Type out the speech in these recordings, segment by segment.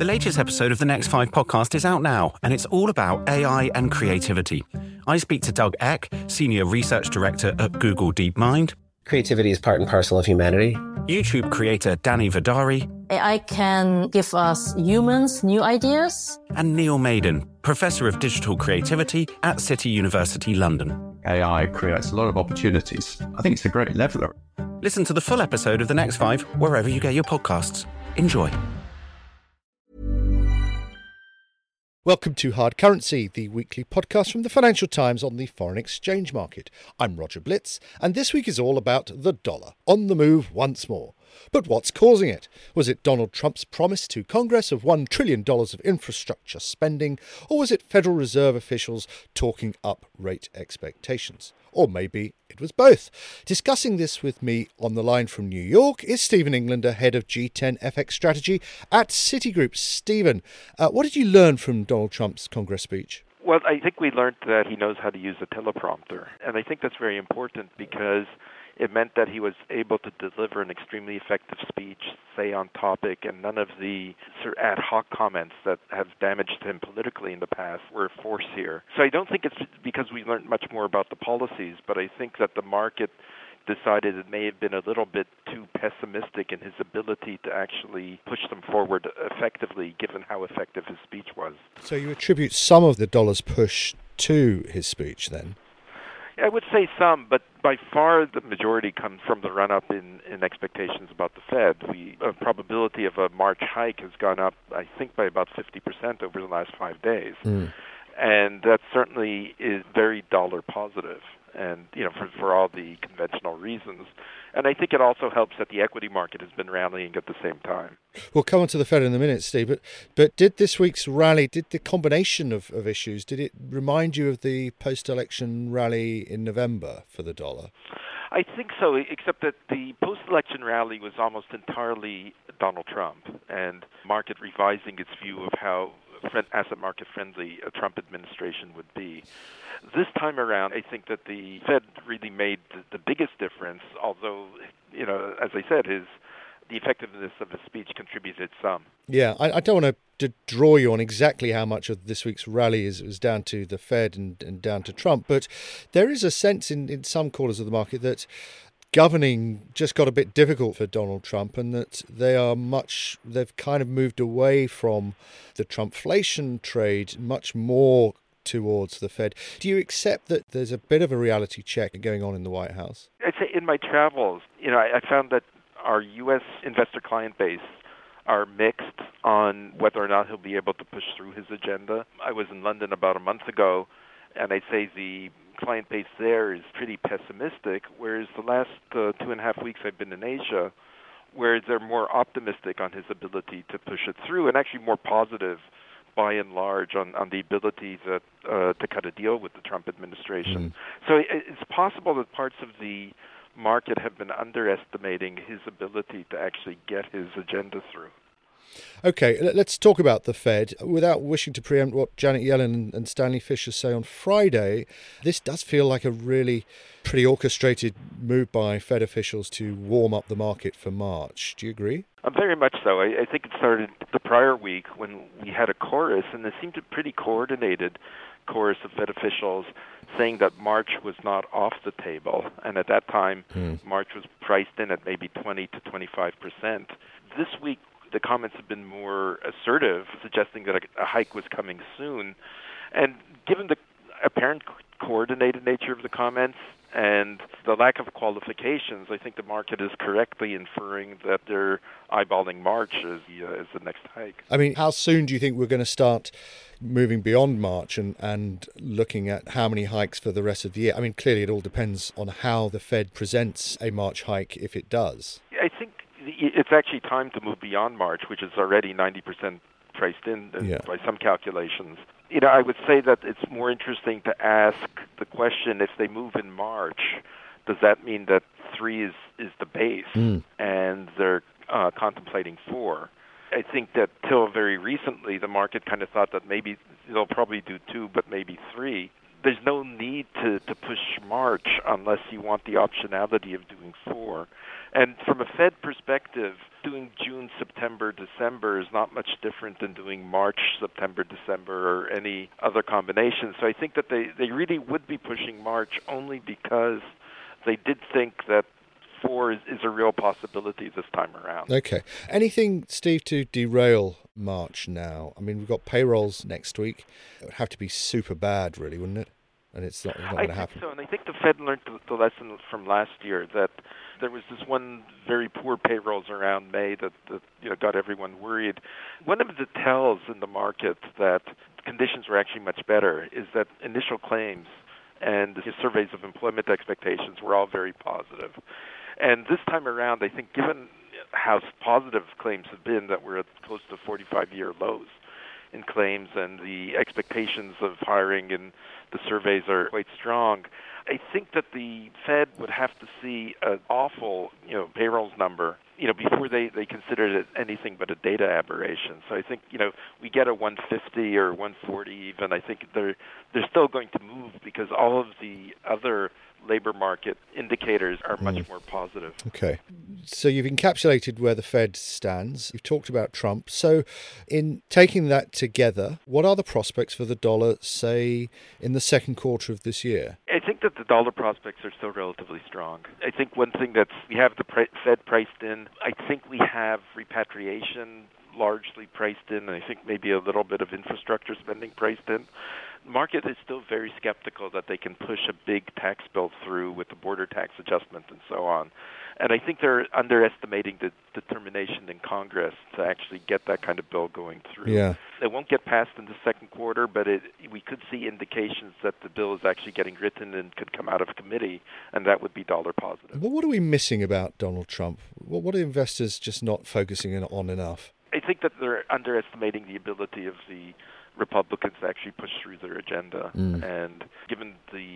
The latest episode of the Next 5 podcast is out now, and it's all about AI and creativity. I speak to Doug Eck, Senior Research Director at Google DeepMind. Creativity is part and parcel of humanity. YouTube creator Danny Vidari. AI can give us humans new ideas. And Neil Maiden, Professor of Digital Creativity at City University London. AI creates a lot of opportunities. I think it's a great leveler. Listen to the full episode of The Next 5 wherever you get your podcasts. Enjoy. Welcome to Hard Currency, the weekly podcast from the Financial Times on the foreign exchange market. I'm Roger Blitz, and this week is all about the dollar, on the move once more. But what's causing it? Was it Donald Trump's promise to Congress of $1 trillion of infrastructure spending, or was it Federal Reserve officials talking up rate expectations? Or maybe it was both. Discussing this with me on the line from New York is Stephen Englander, head of G10 FX strategy at Citigroup. Stephen, what did you learn from Donald Trump's Congress speech? Well, I think we learned that he knows how to use a teleprompter. And I think that's very important because it meant that he was able to deliver an extremely effective speech, stay on topic, and none of the sort of ad hoc comments that have damaged him politically in the past were forced here. So I don't think it's because we learned much more about the policies, but I think that the market decided it may have been a little bit too pessimistic in his ability to actually push them forward effectively, given how effective his speech was. So you attribute some of the dollar's push to his speech then? I would say some, but by far the majority comes from the run-up in expectations about the Fed. The probability of a March hike has gone up, I think, by about 50% over the last 5 days. And that certainly is very dollar positive, and for all the conventional reasons. And I think it also helps that the equity market has been rallying at the same time. We'll come on to the Fed in a minute, Steve, but did this week's rally, did the combination of issues, did it remind you of the post-election rally in November for the dollar? I think so, except that the post-election rally was almost entirely Donald Trump and market revising its view of how asset market friendly a Trump administration would be. This time around, I think that the Fed really made the biggest difference, although, as I said, the effectiveness of his speech contributed some. Yeah, I don't want to draw you on exactly how much of this week's rally was down to the Fed and down to Trump, but there is a sense in some quarters of the market that governing just got a bit difficult for Donald Trump, and that they've kind of moved away from the Trumpflation trade much more towards the Fed. Do you accept that there's a bit of a reality check going on in the White House? I'd say in my travels, I found that our U.S. investor client base are mixed on whether or not he'll be able to push through his agenda. I was in London about a month ago, and I'd say the client base there is pretty pessimistic, whereas the last 2.5 weeks I've been in Asia, where they're more optimistic on his ability to push it through, and actually more positive by and large on the ability to cut a deal with the Trump administration. So it's possible that parts of the market have been underestimating his ability to actually get his agenda through. Okay, let's talk about the Fed. Without wishing to preempt what Janet Yellen and Stanley Fischer say on Friday, this does feel like a really pretty orchestrated move by Fed officials to warm up the market for March. Do you agree? Very much so. I think it started the prior week when we had a chorus, and it seemed a pretty coordinated chorus of Fed officials saying that March was not off the table. And at that time, March was priced in at maybe 20 to 25%. This week, the comments have been more assertive, suggesting that a hike was coming soon. And given the apparent coordinated nature of the comments and the lack of qualifications, I think the market is correctly inferring that they're eyeballing March as the next hike. I mean, how soon do you think we're going to start moving beyond March and looking at how many hikes for the rest of the year? I mean, clearly it all depends on how the Fed presents a March hike, if it does. I think it's actually time to move beyond March, which is already 90% priced in by some calculations. I would say that it's more interesting to ask the question, if they move in March, does that mean that 3 is the base and they're contemplating 4? I think that till very recently, the market kind of thought that maybe they'll probably do 2, but maybe 3. there's no need to push March unless you want the optionality of doing 4. And from a Fed perspective, doing June, September, December is not much different than doing March, September, December, or any other combination. So I think that they really would be pushing March only because they did think that 4 is a real possibility this time around. Okay. Anything, Steve, to derail March now? I mean, we've got payrolls next week. It would have to be super bad, really, wouldn't it? And it's not going to happen. I think so, and I think the Fed learned the lesson from last year that there was this one very poor payrolls around May that got everyone worried. One of the tells in the market that conditions were actually much better is that initial claims and the surveys of employment expectations were all very positive. And this time around, I think given how positive claims have been, that we're at close to 45-year lows in claims and the expectations of hiring and the surveys are quite strong, I think that the Fed would have to see an awful, payrolls number, before they considered it anything but a data aberration. So I think, we get a 150 or 140 even, I think they're still going to move because all of the other labor market indicators are much more positive. Okay. So you've encapsulated where the Fed stands. You've talked about Trump. So in taking that together, what are the prospects for the dollar, say, in the second quarter of this year? I think that the dollar prospects are still relatively strong. I think one thing that we have the Fed priced in, I think we have repatriation largely priced in, and I think maybe a little bit of infrastructure spending priced in. The market is still very skeptical that they can push a big tax bill through with the border tax adjustment and so on. And I think they're underestimating the determination in Congress to actually get that kind of bill going through. Yeah. It won't get passed in the second quarter, but we could see indications that the bill is actually getting written and could come out of committee, and that would be dollar positive. Well, what are we missing about Donald Trump? What are investors just not focusing on enough? I think that they're underestimating the ability of the Republicans to actually push through their agenda. And given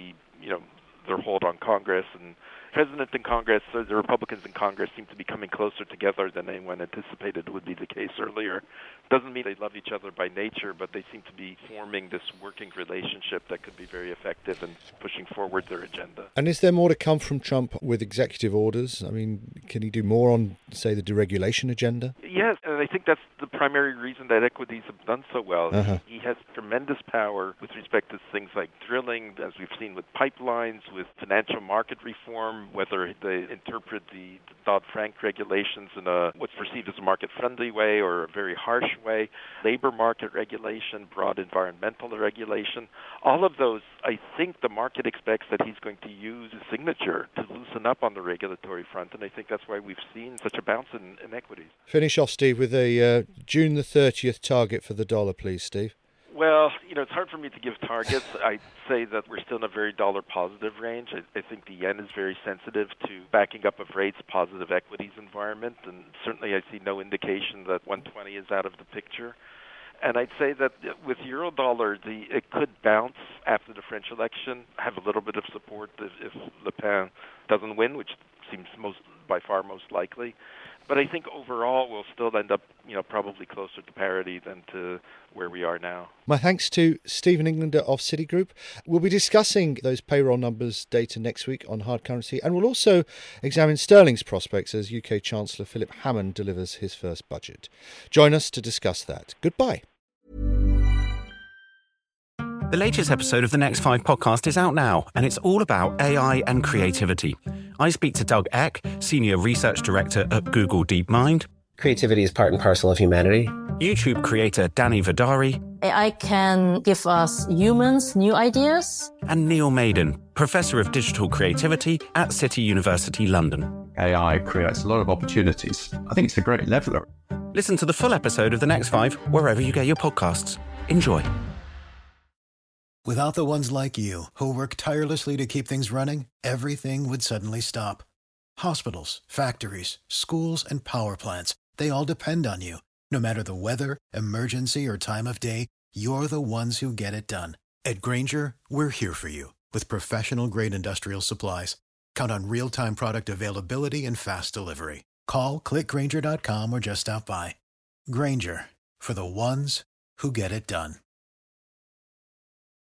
their hold on Congress and President in Congress, so the Republicans in Congress seem to be coming closer together than anyone anticipated would be the case earlier. Doesn't mean they love each other by nature, but they seem to be forming this working relationship that could be very effective in pushing forward their agenda. And is there more to come from Trump with executive orders? I mean, can he do more on, say, the deregulation agenda? Yes, and I think that's the primary reason that equities have done so well. He has tremendous power with respect to things like drilling, as we've seen with pipelines, with financial market reform, whether they interpret the Dodd-Frank regulations in what's perceived as a market-friendly way or a very harsh way, labor market regulation, broad environmental regulation. All of those, I think the market expects that he's going to use his signature to loosen up on the regulatory front, and I think that's why we've seen such a bounce in equities. Finish off, Steve, with a June the 30th target for the dollar, please, Steve. Well, it's hard for me to give targets. I'd say that we're still in a very dollar-positive range. I think the yen is very sensitive to backing up of rates, positive equities environment, and certainly I see no indication that 120 is out of the picture. And I'd say that with euro-dollar, it could bounce after the French election, have a little bit of support if Le Pen doesn't win, which seems by far most likely. But I think overall we'll still end up, probably closer to parity than to where we are now. My thanks to Stephen Englander of Citigroup. We'll be discussing those payroll numbers data next week on Hard Currency, and we'll also examine sterling's prospects as UK Chancellor Philip Hammond delivers his first budget. Join us to discuss that. Goodbye. The latest episode of the Next 5 podcast is out now, and it's all about AI and creativity. I speak to Doug Eck, Senior Research Director at Google DeepMind. Creativity is part and parcel of humanity. YouTube creator Danny Vidari. AI can give us humans new ideas. And Neil Maiden, Professor of Digital Creativity at City University London. AI creates a lot of opportunities. I think it's a great leveler. Listen to the full episode of The Next 5 wherever you get your podcasts. Enjoy. Without the ones like you, who work tirelessly to keep things running, everything would suddenly stop. Hospitals, factories, schools, and power plants, they all depend on you. No matter the weather, emergency, or time of day, you're the ones who get it done. At Grainger, we're here for you with professional-grade industrial supplies. Count on real-time product availability and fast delivery. Call, click Grainger.com, or just stop by. Grainger, for the ones who get it done.